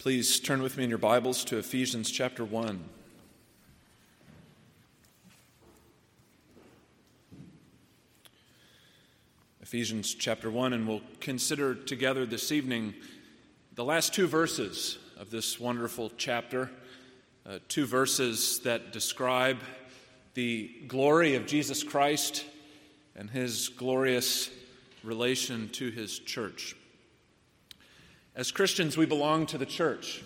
Please turn with me in your Bibles to Ephesians chapter 1. Ephesians chapter 1, and we'll consider together this evening the last two verses of this wonderful chapter, two verses that describe the glory of Jesus Christ and his glorious relation to his church. As Christians, we belong to the church.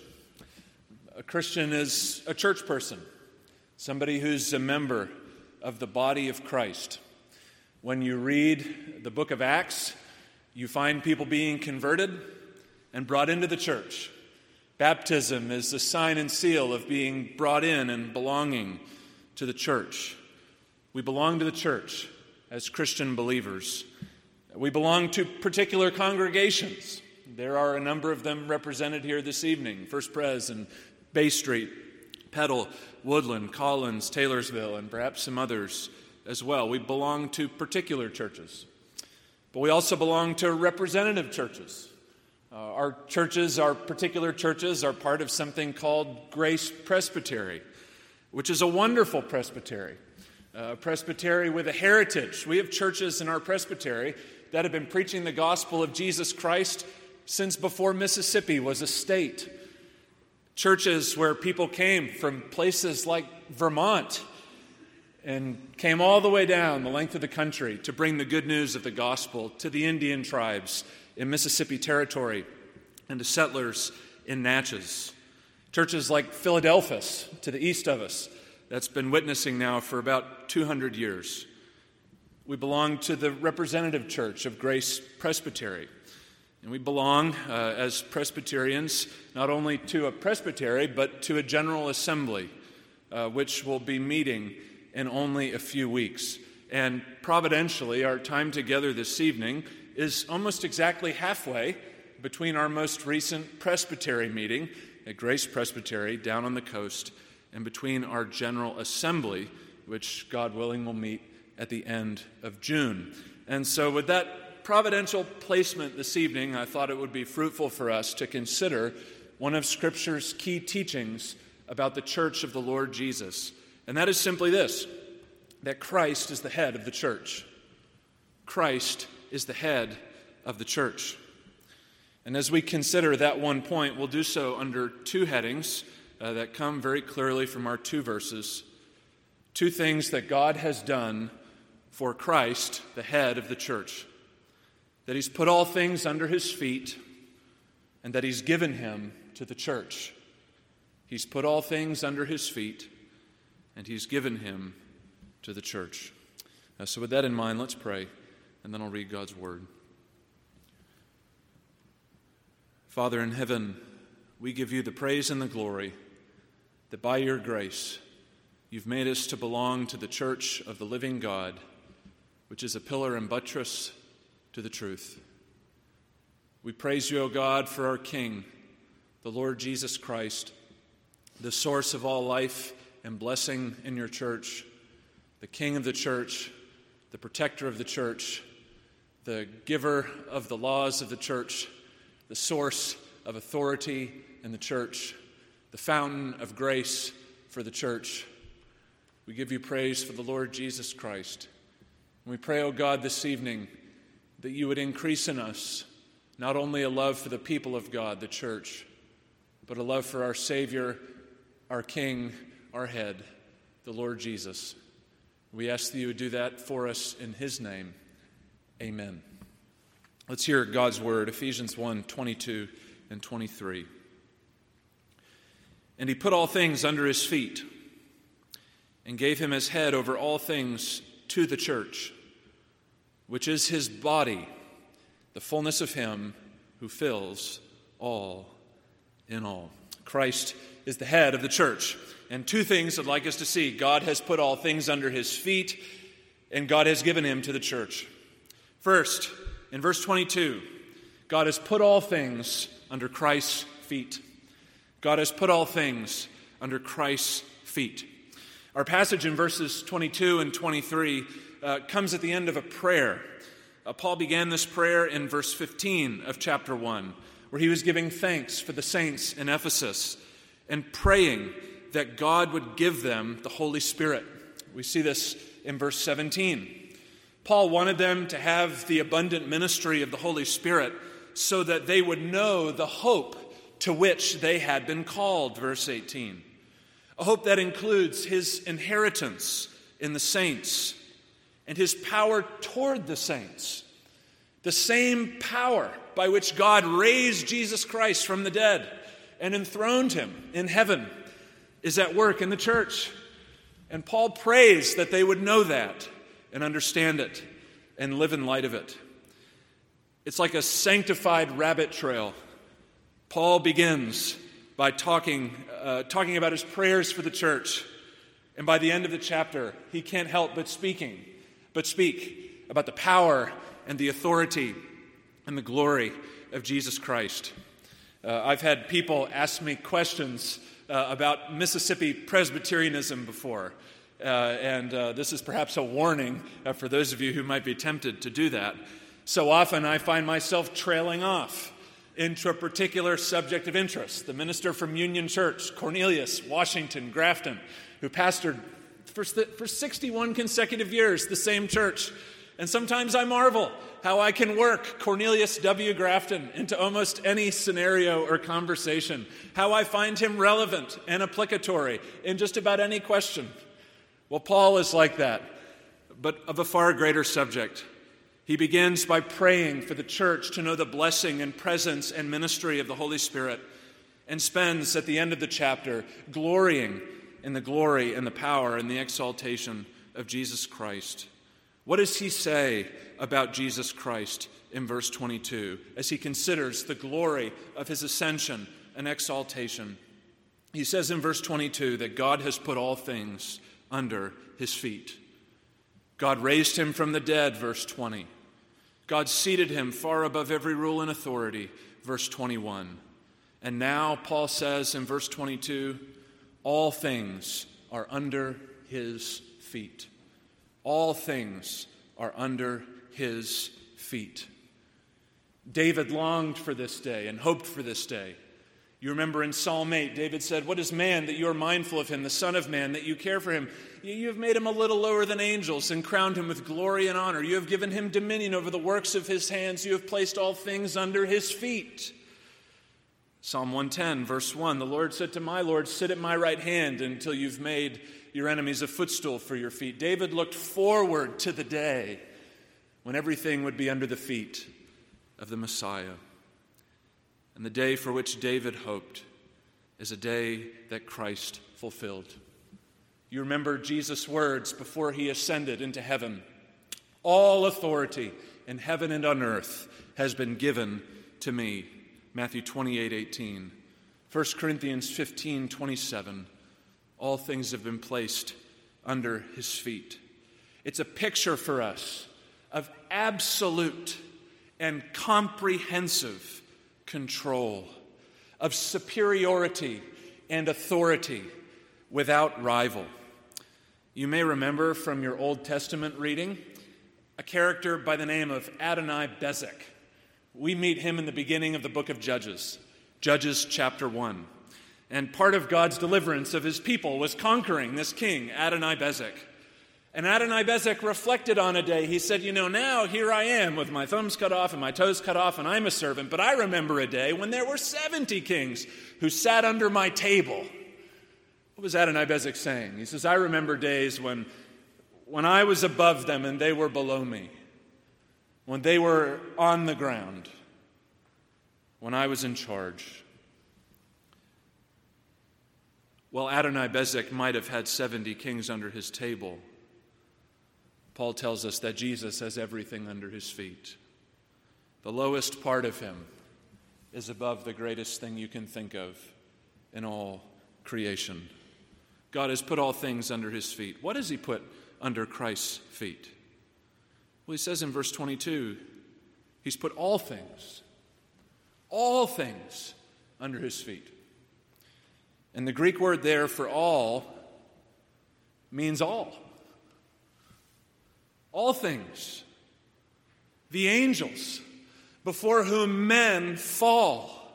A Christian is a church person, somebody who's a member of the body of Christ. When you read the book of Acts, you find people being converted and brought into the church. Baptism is the sign and seal of being brought in and belonging to the church. We belong to the church as Christian believers. We belong to particular congregations. There are a number of them represented here this evening. First Pres and Bay Street, Petal, Woodland, Collins, Taylorsville, and perhaps some others as well. We belong to particular churches. But we also belong to representative churches. Our particular churches, are part of something called Grace Presbytery, which is a wonderful presbytery. Presbytery with a heritage. We have churches in our presbytery that have been preaching the gospel of Jesus Christ since before Mississippi was a state. Churches where people came from places like Vermont and came all the way down the length of the country to bring the good news of the gospel to the Indian tribes in Mississippi Territory and to settlers in Natchez. Churches like Philadelphus to the east of us, that's been witnessing now for about 200 years. We belong to the representative church of Grace Presbytery. And we belong, as Presbyterians, not only to a presbytery, but to a general assembly, which will be meeting in only a few weeks. And providentially, our time together this evening is almost exactly halfway between our most recent presbytery meeting at Grace Presbytery down on the coast and between our general assembly, which, God willing, will meet at the end of June. And so with that providential placement this evening, I thought it would be fruitful for us to consider one of Scripture's key teachings about the church of the Lord Jesus. And that is simply this, that Christ is the head of the church. Christ is the head of the church. And as we consider that one point, we'll do so under two headings that come very clearly from our two verses. Two things that God has done for Christ, the head of the church. That he's put all things under his feet, and that he's given him to the church. He's put all things under his feet, and he's given him to the church. So with that in mind, let's pray, and then I'll read God's word. Father in heaven, we give you the praise and the glory that by your grace you've made us to belong to the church of the living God, which is a pillar and buttress to the truth. We praise you, O God, for our King, the Lord Jesus Christ, the source of all life and blessing in your church, the King of the church, the protector of the church, the giver of the laws of the church, the source of authority in the church, the fountain of grace for the church. We give you praise for the Lord Jesus Christ. And we pray, O God, this evening that you would increase in us not only a love for the people of God, the church, but a love for our Savior, our King, our head, the Lord Jesus. We ask that you would do that for us in his name. Amen. Let's hear God's word, Ephesians 1, 22 and 23. And he put all things under his feet and gave him as head over all things to the church, which is his body, the fullness of him who fills all in all. Christ is the head of the church. And two things I'd like us to see. God has put all things under his feet, and God has given him to the church. First, in verse 22, God has put all things under Christ's feet. God has put all things under Christ's feet. Our passage in verses 22 and 23 comes at the end of a prayer. Paul began this prayer in verse 15 of chapter 1, where he was giving thanks for the saints in Ephesus and praying that God would give them the Holy Spirit. We see this in verse 17. Paul wanted them to have the abundant ministry of the Holy Spirit so that they would know the hope to which they had been called, verse 18. A hope that includes his inheritance in the saints and his power toward the saints. The same power by which God raised Jesus Christ from the dead and enthroned him in heaven is at work in the church. And Paul prays that they would know that and understand it and live in light of it. It's like a sanctified rabbit trail. Paul begins by talking about his prayers for the church. And by the end of the chapter, he can't help but speak about the power and the authority and the glory of Jesus Christ. I've had people ask me questions about Mississippi Presbyterianism before. And this is perhaps a warning for those of you who might be tempted to do that. So often I find myself trailing off into a particular subject of interest. The minister from Union Church, Cornelius Washington Grafton, who pastored for 61 consecutive years the same church. And sometimes I marvel how I can work Cornelius W. Grafton into almost any scenario or conversation, how I find him relevant and applicatory in just about any question. Well, Paul is like that, but of a far greater subject. He begins by praying for the church to know the blessing and presence and ministry of the Holy Spirit, and spends at the end of the chapter glorying in the glory and the power and the exaltation of Jesus Christ. What does he say about Jesus Christ in verse 22 as he considers the glory of his ascension and exaltation? He says in verse 22 that God has put all things under his feet. God raised him from the dead, verse 20. God seated him far above every rule and authority, verse 21. And now, Paul says in verse 22, all things are under his feet. All things are under his feet. David longed for this day and hoped for this day. You remember in Psalm 8, David said, "What is man that you are mindful of him, the Son of Man, that you care for him? You have made him a little lower than angels and crowned him with glory and honor. You have given him dominion over the works of his hands. You have placed all things under his feet." Psalm 110, verse 1, the Lord said to my Lord, "Sit at my right hand until you've made your enemies a footstool for your feet." David looked forward to the day when everything would be under the feet of the Messiah. And the day for which David hoped is a day that Christ fulfilled. You remember Jesus' words before he ascended into heaven. All authority in heaven and on earth has been given to me. Matthew 28:18. 1 Corinthians 15:27. All things have been placed under his feet. It's a picture for us of absolute and comprehensive control, of superiority and authority without rival. You may remember from your Old Testament reading a character by the name of Adonai-Bezek. We meet him in the beginning of the book of Judges, Judges chapter 1. And part of God's deliverance of his people was conquering this king, Adonai-Bezek. And Adonai-Bezek reflected on a day. He said, now here I am with my thumbs cut off and my toes cut off, and I'm a servant. But I remember a day when there were 70 kings who sat under my table. What was Adonai-Bezek saying? He says, I remember days when I was above them and they were below me, when they were on the ground, when I was in charge. Well, Adonai-Bezek might have had 70 kings under his table. Paul tells us that Jesus has everything under his feet. The lowest part of him is above the greatest thing you can think of in all creation. God has put all things under his feet. What has he put under Christ's feet? Well, he says in verse 22, he's put all things under his feet. And the Greek word there for all means all. All things. The angels before whom men fall.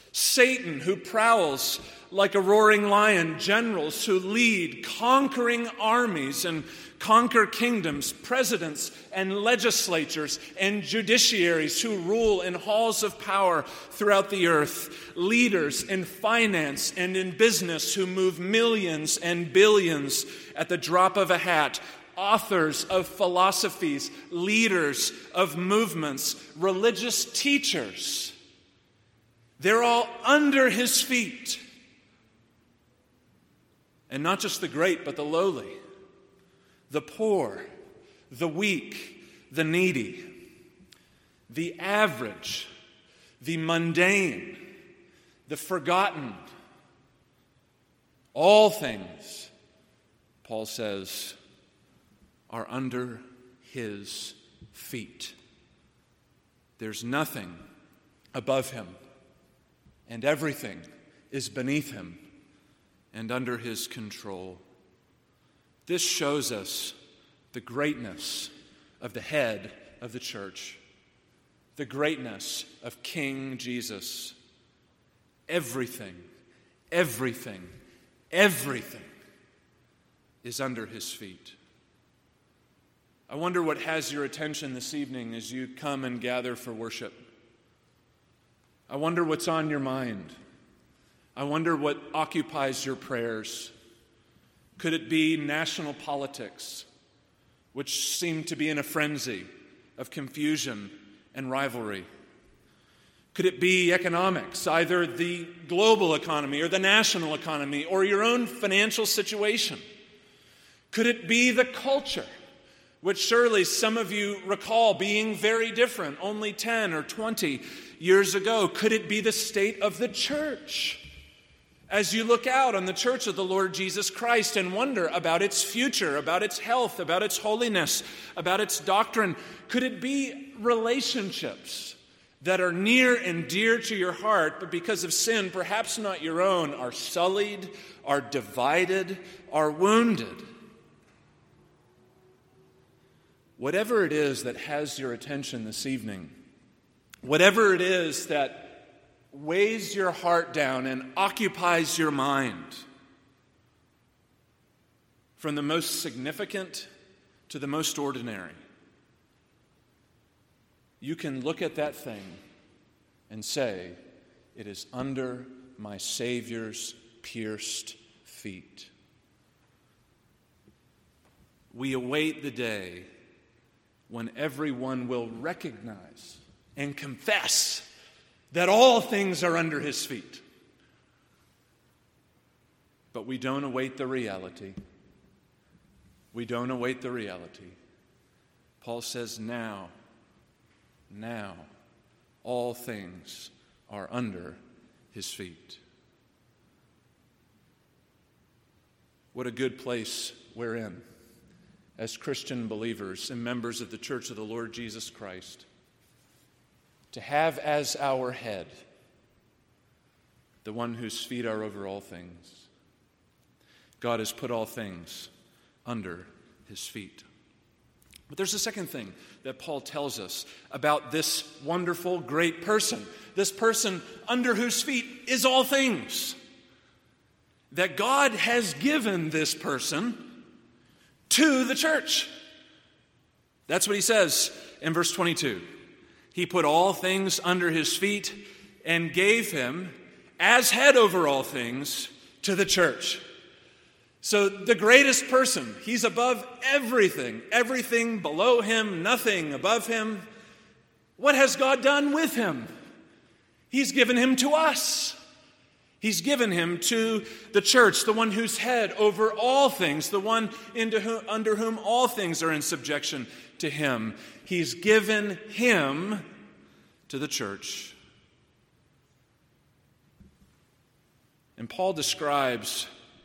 Satan, who prowls like a roaring lion, generals who lead conquering armies and conquer kingdoms, presidents and legislatures and judiciaries who rule in halls of power throughout the earth, leaders in finance and in business who move millions and billions at the drop of a hat, authors of philosophies, leaders of movements, religious teachers. They're all under his feet. And not just the great, but the lowly, the poor, the weak, the needy, the average, the mundane, the forgotten. All things, Paul says, are under his feet. There's nothing above him, and everything is beneath him and under his control. This shows us the greatness of the head of the church, the greatness of King Jesus. Everything is under his feet. I wonder what has your attention this evening as you come and gather for worship. I wonder what's on your mind. I wonder what occupies your prayers. Could it be national politics, which seem to be in a frenzy of confusion and rivalry? Could it be economics, either the global economy or the national economy or your own financial situation? Could it be the culture, which surely some of you recall being very different only 10 or 20 years ago? Could it be the state of the church? As you look out on the church of the Lord Jesus Christ and wonder about its future, about its health, about its holiness, about its doctrine, could it be relationships that are near and dear to your heart, but because of sin, perhaps not your own, are sullied, are divided, are wounded? Whatever it is that has your attention this evening, whatever it is that weighs your heart down and occupies your mind, from the most significant to the most ordinary, you can look at that thing and say, it is under my Savior's pierced feet. We await the day when everyone will recognize and confess that all things are under his feet. But we don't await the reality. We don't await the reality. Paul says, now, all things are under his feet. What a good place we're in as Christian believers and members of the Church of the Lord Jesus Christ, to have as our head the one whose feet are over all things. God has put all things under his feet. But there's a second thing that Paul tells us about this wonderful, great person, this person under whose feet is all things. That God has given this person to the church. That's what he says in verse 22. He put all things under his feet and gave him as head over all things to the church. So the greatest person, he's above everything, everything below him, nothing above him. What has God done with him? He's given him to us. He's given him to the church, the one who's head over all things, the one under whom all things are in subjection to him. He's given him to the church. And Paul describes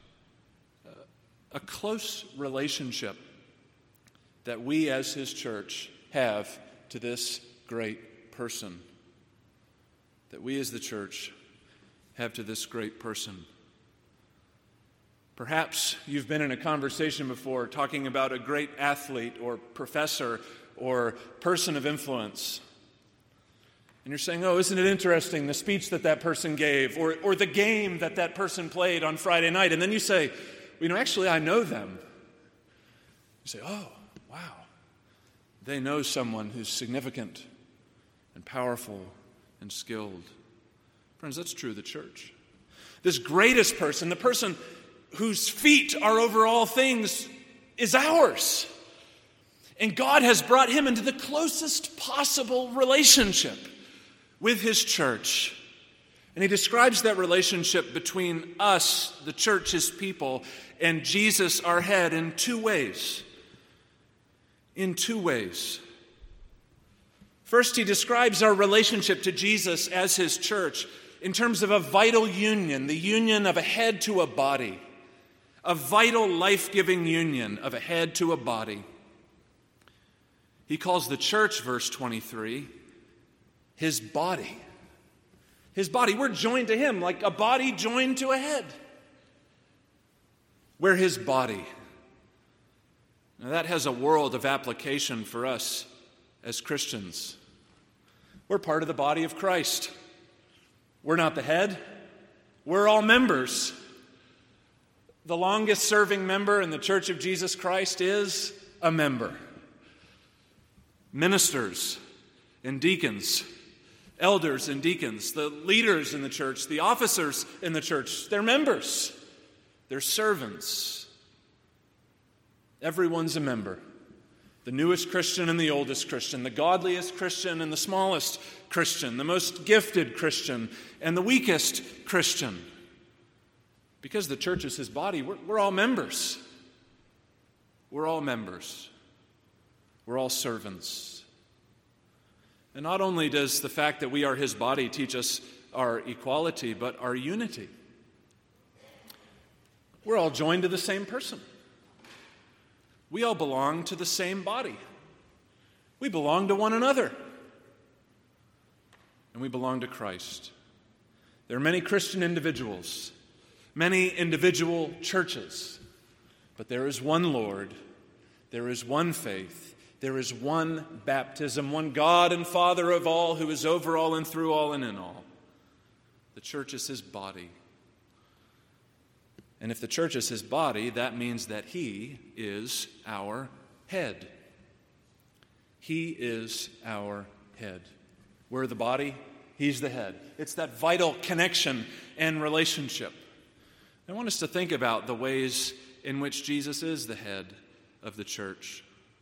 a close relationship that we as his church have to this great person. That we as the church have to this great person. Perhaps you've been in a conversation before talking about a great athlete or professor or person of influence. And you're saying, oh, isn't it interesting, the speech that person gave, or the game that person played on Friday night. And then you say, well, actually, I know them. You say, oh, wow. They know someone who's significant and powerful and skilled. Friends, that's true of the church. This greatest person, the person whose feet are over all things, is ours. And God has brought him into the closest possible relationship with his church. And he describes that relationship between us, the church, his people, and Jesus, our head, in two ways. First, he describes our relationship to Jesus as his church in terms of a vital union, the union of a head to a body, a vital, life-giving union of a head to a body. He calls the church, verse 23, his body. His body. We're joined to him like a body joined to a head. We're his body. Now that has a world of application for us as Christians. We're part of the body of Christ. We're not the head. We're all members. The longest serving member in the Church of Jesus Christ is a member. Ministers and deacons, elders and deacons, the leaders in the church, the officers in the church, they're members. They're servants. Everyone's a member. The newest Christian and the oldest Christian, the godliest Christian and the smallest Christian, the most gifted Christian and the weakest Christian. Because the church is his body, we're all members. We're all members. We're all servants. And not only does the fact that we are his body teach us our equality, but our unity. We're all joined to the same person. We all belong to the same body. We belong to one another. And we belong to Christ. There are many Christian individuals, many individual churches, but there is one Lord, there is one faith, there is one baptism, one God and Father of all, who is over all and through all and in all. The church is his body. And if the church is his body, that means that he is our head. He is our head. We're the body, he's the head. It's that vital connection and relationship. I want us to think about the ways in which Jesus is the head of the church.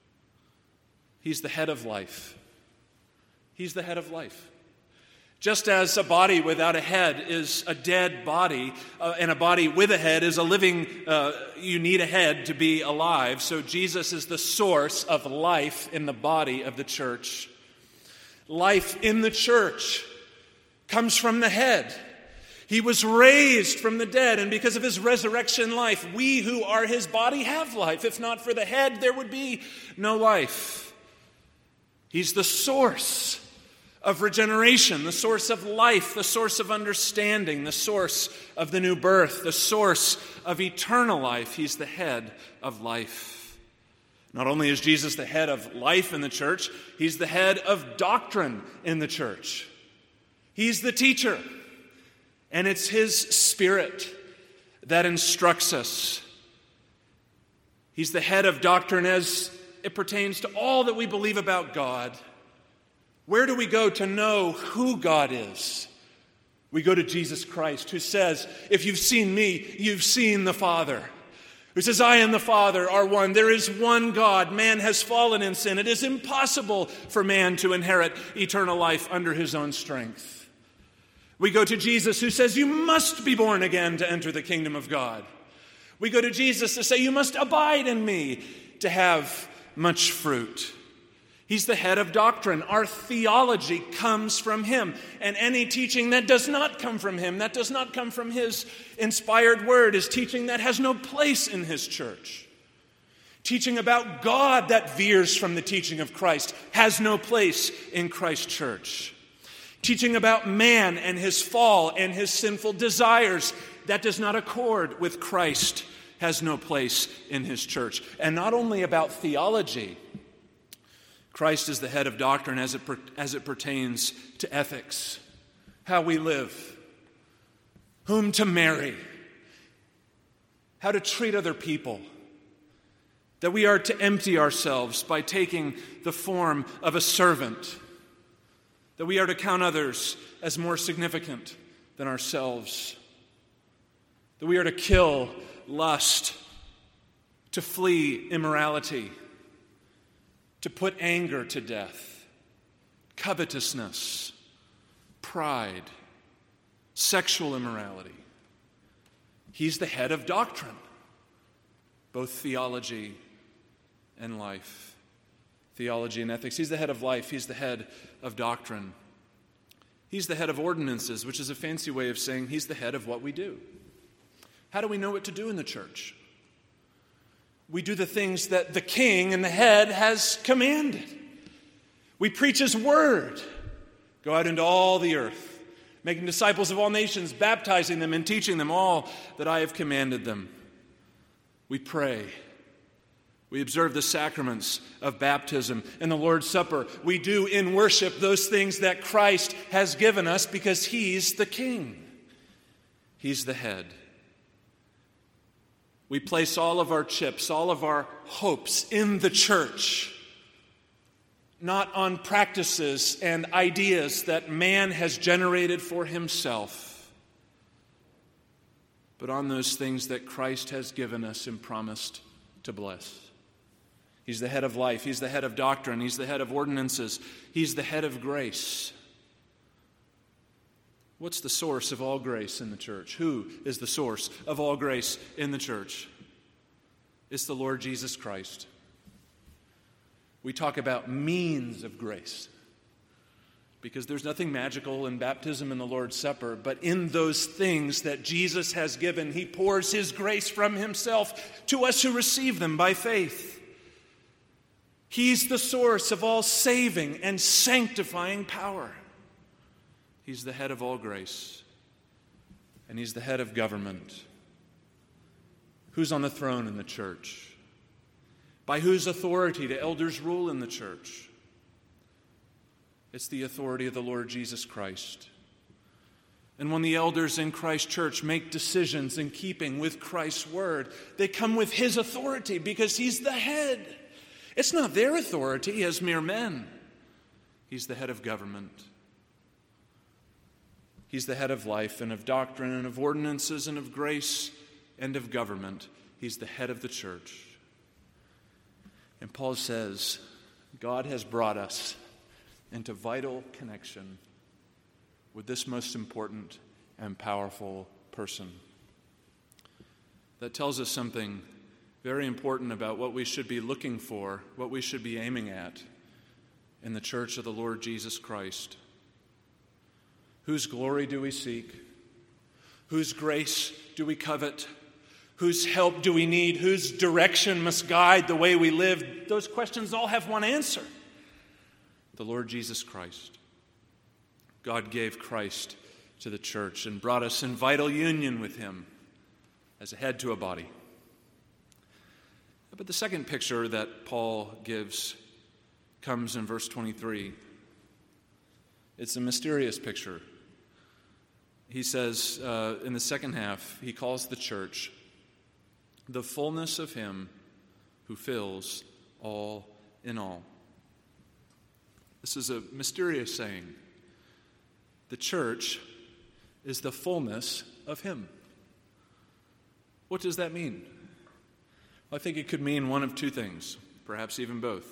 He's the head of life. He's the head of life. Just as a body without a head is a dead body, and a body with a head is a living, you need a head to be alive, so Jesus is the source of life in the body of the church. Life in the church comes from the head. He was raised from the dead, and because of his resurrection life, we who are his body have life. If not for the head, there would be no life. He's the source of regeneration, the source of life, the source of understanding, the source of the new birth, the source of eternal life. He's the head of life. Not only is Jesus the head of life in the church, he's the head of doctrine in the church. He's the teacher, and it's his Spirit that instructs us. He's the head of doctrine as it pertains to all that we believe about God. Where do we go to know who God is? We go to Jesus Christ, who says, if you've seen me, you've seen the Father. Who says, I and the Father are one. There is one God. Man has fallen in sin. It is impossible for man to inherit eternal life under his own strength. We go to Jesus, who says, you must be born again to enter the kingdom of God. We go to Jesus to say, you must abide in me to have much fruit. He's the head of doctrine. Our theology comes from him. And any teaching that does not come from him, that does not come from his inspired word, is teaching that has no place in his church. Teaching about God that veers from the teaching of Christ has no place in Christ's church. Teaching about man and his fall and his sinful desires that does not accord with Christ has no place in his church. And not only about theology, Christ is the head of doctrine as it pertains to ethics, how we live, whom to marry, how to treat other people, that we are to empty ourselves by taking the form of a servant, that we are to count others as more significant than ourselves, that we are to kill lust, to flee immorality, to put anger to death, covetousness, pride, sexual immorality. He's the head of doctrine, both theology and life, theology and ethics. He's the head of life. He's the head of doctrine. He's the head of ordinances, which is a fancy way of saying he's the head of what we do. How do we know what to do in the church? We do the things that the king and the head has commanded. We preach his word. Go out into all the earth, making disciples of all nations, baptizing them and teaching them all that I have commanded them. We pray. We observe the sacraments of baptism and the Lord's Supper. We do in worship those things that Christ has given us because he's the king. He's the head. We place all of our chips, all of our hopes in the church, not on practices and ideas that man has generated for himself, but on those things that Christ has given us and promised to bless. He's the head of life. He's the head of doctrine. He's the head of ordinances. He's the head of grace. What's the source of all grace in the church? Who is the source of all grace in the church? It's the Lord Jesus Christ. We talk about means of grace because there's nothing magical in baptism and the Lord's Supper, but in those things that Jesus has given, he pours his grace from himself to us who receive them by faith. He's the source of all saving and sanctifying power. He's the head of all grace, and he's the head of government. Who's on the throne in the church? By whose authority do elders rule in the church? It's the authority of the Lord Jesus Christ. And when the elders in Christ's church make decisions in keeping with Christ's word, they come with his authority because he's the head. It's not their authority as mere men. He's the head of government. He's the head of life and of doctrine and of ordinances and of grace and of government. He's the head of the church. And Paul says, God has brought us into vital connection with this most important and powerful person. That tells us something very important about what we should be looking for, what we should be aiming at in the church of the Lord Jesus Christ. Whose glory do we seek? Whose grace do we covet? Whose help do we need? Whose direction must guide the way we live? Those questions all have one answer. The Lord Jesus Christ. God gave Christ to the church and brought us in vital union with him as a head to a body. But the second picture that Paul gives comes in verse 23. It's a mysterious picture. He says in the second half, he calls the church the fullness of him who fills all in all. This is a mysterious saying. The church is the fullness of him. What does that mean? Well, I think it could mean one of two things, perhaps even both.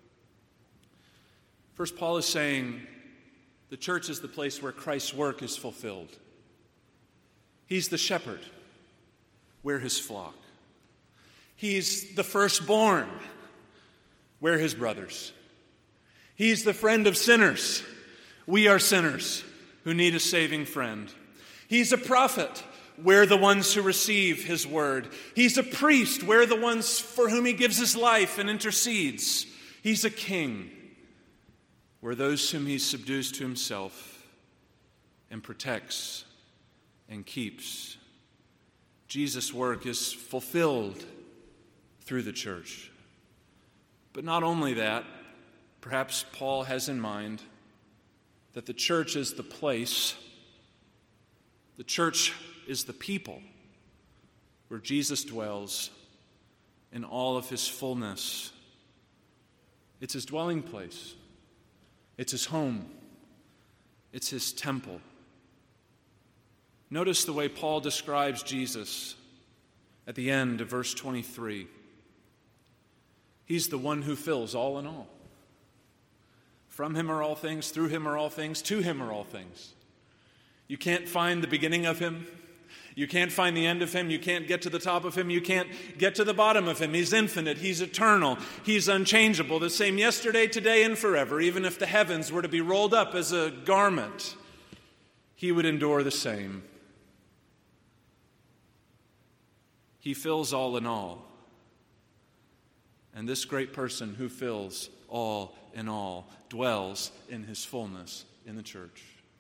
First, Paul is saying the church is the place where Christ's work is fulfilled. He's the shepherd. We're his flock. He's the firstborn. We're his brothers. He's the friend of sinners. We are sinners who need a saving friend. He's a prophet. We're the ones who receive his word. He's a priest. We're the ones for whom he gives his life and intercedes. He's a king. We're those whom he subdues to himself and protects and keeps. Jesus' work is fulfilled through the church. But not only that, Perhaps Paul has in mind that the church is the place, the church is the people where Jesus dwells in all of his fullness. It's his dwelling place. It's his home. It's his temple. Notice the way Paul describes Jesus at the end of verse 23. He's the one who fills all in all. From him are all things, through him are all things, to him are all things. You can't find the beginning of him. You can't find the end of him. You can't get to the top of him. You can't get to the bottom of him. He's infinite. He's eternal. He's unchangeable, the same yesterday, today, and forever. Even if the heavens were to be rolled up as a garment, he would endure the same. He fills all in all. And this great person who fills all in all dwells in his fullness in the church.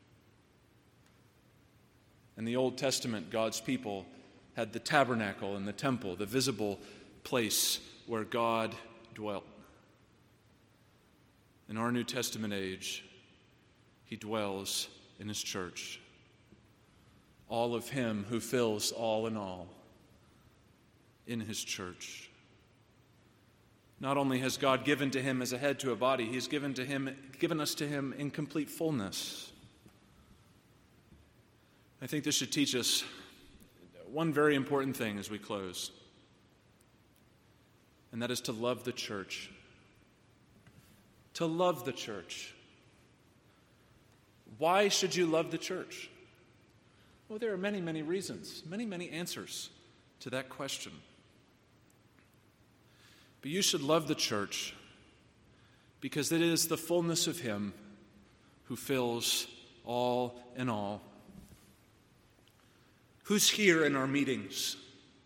In the Old Testament, God's people had the tabernacle and the temple, the visible place where God dwelt. In our New Testament age, he dwells in his church. All of him who fills all in all in his church. Not only has God given to him as a head to a body, he's given us to him in complete fullness. I think this should teach us one very important thing as we close, and that is to love the church. To love the church. Why should you love the church? Well, there are many, many reasons, many, many answers to that question. But you should love the church because it is the fullness of him who fills all in all. Who's here in our meetings?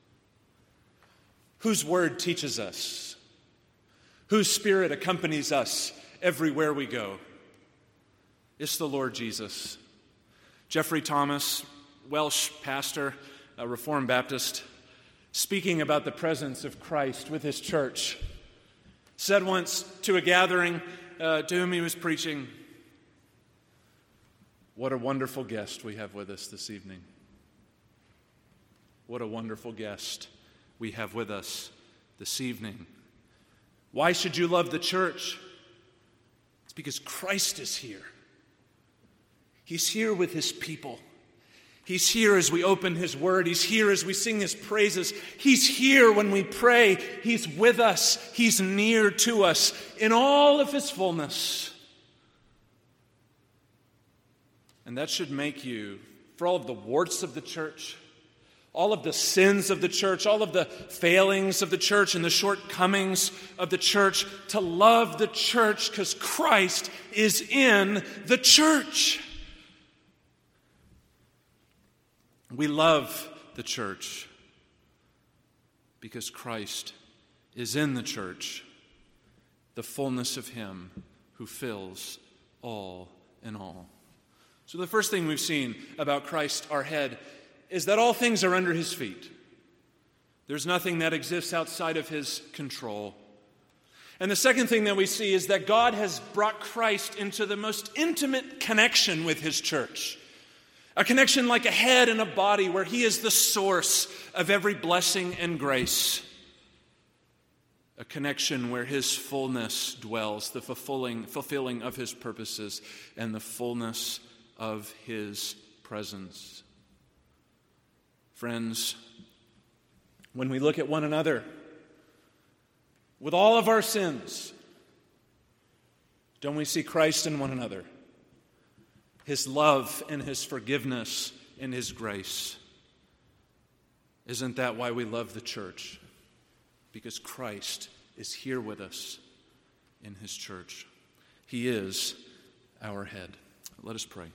Whose word teaches us? Whose spirit accompanies us everywhere we go? It's the Lord Jesus. Jeffrey Thomas, Welsh pastor, a Reformed Baptist, speaking about the presence of Christ with his church, said once to a gathering to whom he was preaching, "What a wonderful guest we have with us this evening. What a wonderful guest we have with us this evening." Why should you love the church? It's because Christ is here. He's here with his people. He's here as we open his word. He's here as we sing his praises. He's here when we pray. He's with us. He's near to us in all of his fullness. And that should make you, for all of the warts of the church, all of the sins of the church, all of the failings of the church and the shortcomings of the church, to love the church because Christ is in the church. We love the church because Christ is in the church, the fullness of him who fills all in all. So the first thing we've seen about Christ, our head, is that all things are under his feet. There's nothing that exists outside of his control. And the second thing that we see is that God has brought Christ into the most intimate connection with his church. A connection like a head and a body where he is the source of every blessing and grace. A connection where his fullness dwells, the fulfilling of his purposes and the fullness of his presence. Friends, when we look at one another with all of our sins, don't we see Christ in one another? His love and his forgiveness and his grace. Isn't that why we love the church? Because Christ is here with us in his church. He is our head. Let us pray.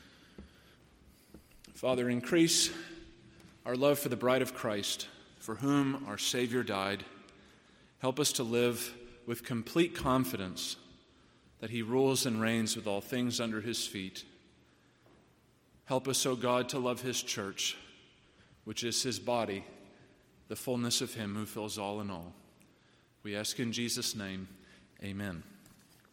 Father, increase our love for the bride of Christ, for whom our Savior died. Help us to live with complete confidence that he rules and reigns with all things under his feet. Help us, O God, to love his church, which is his body, the fullness of him who fills all in all. We ask in Jesus' name, amen.